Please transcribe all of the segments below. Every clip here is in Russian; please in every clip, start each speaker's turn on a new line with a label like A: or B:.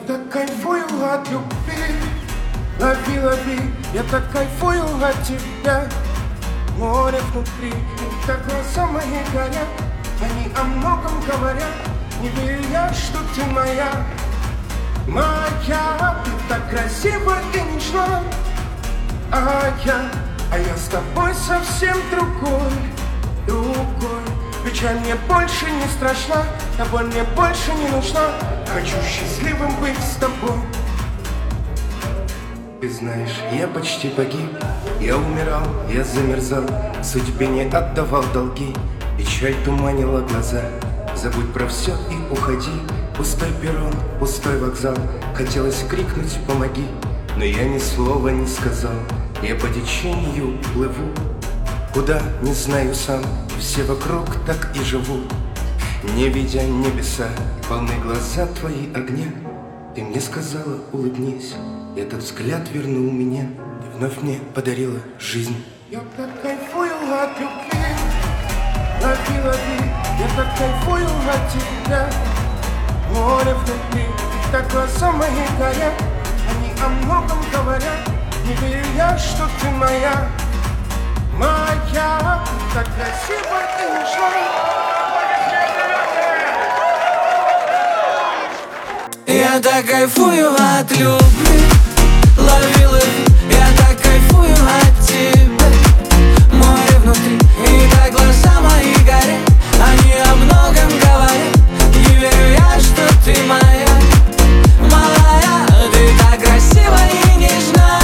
A: так кайфую от любви. Лови, лови, я так кайфую от тебя. Море внутри, так глаза мои горят. Они о многом говорят. Не верю я, что ты моя. Моя, ты так красива и нежна. А я с тобой совсем другой. Печаль мне больше не страшна, а боль мне больше не нужна. Хочу счастливым быть с тобой. Ты знаешь, я почти погиб. Я умирал, я замерзал, судьбе не отдавал долги. Печаль туманила глаза. Забудь про все и уходи. Пустой перрон, пустой вокзал. Хотелось крикнуть «помоги», но я ни слова не сказал. Я по течению плыву, куда не знаю сам. Все вокруг так и живут, не видя небеса. Полны глаза твои огня. Ты мне сказала улыбнись, этот взгляд вернул меня. Ты вновь мне подарила жизнь. Я так кайфую от любви. Лови, лови, я так кайфую от тебя. Море внутри, так глаза мои горят. Они о многом говорят. Не верю я, что ты моя. Моя, ты так красива и нежна.
B: Я так кайфую от любви. Лови, лови, я так кайфую от тебя. Море внутри, и так глаза мои горят. Они о многом говорят. Не верю я, что ты моя. Моя, ты так красива и нежна.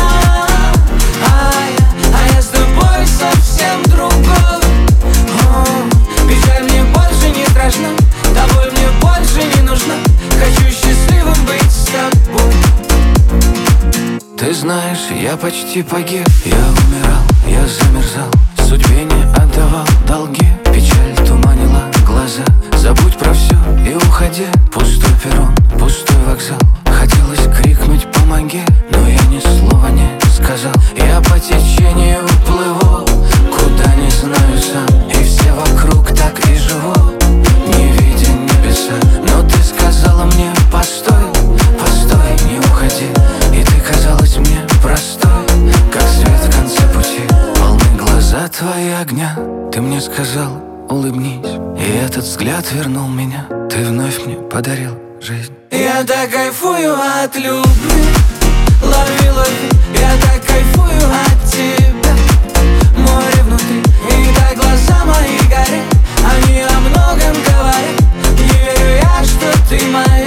B: А я с тобой совсем другой. Печаль мне больше не страшна, да боль мне больше не нужна. Хочу счастливым быть с тобой. Ты знаешь, я почти погиб. Я умирал, я замерзал, судьбе не отдавал долги. Печаль туманила глаза. Забудь про все и уходи. Пустой перрон, пустой вокзал. Хотелось крикнуть «помоги», но я ни слова не сказал. Я по течению плыву, куда не знаю сам. И все вокруг так и живут, не видя небеса. Но ты сказала мне «постой, постой, не уходи». И ты казалась мне простой, как свет в конце пути. Полны глаза твои огня. Ты мне сказал улыбнись, и этот взгляд вернул меня. Ты вновь мне подарил жизнь. Я так кайфую от любви. Лови, лови, я так кайфую от тебя. Море внутри, и так глаза мои горят. Они о многом говорят. Не верю я, что ты моя.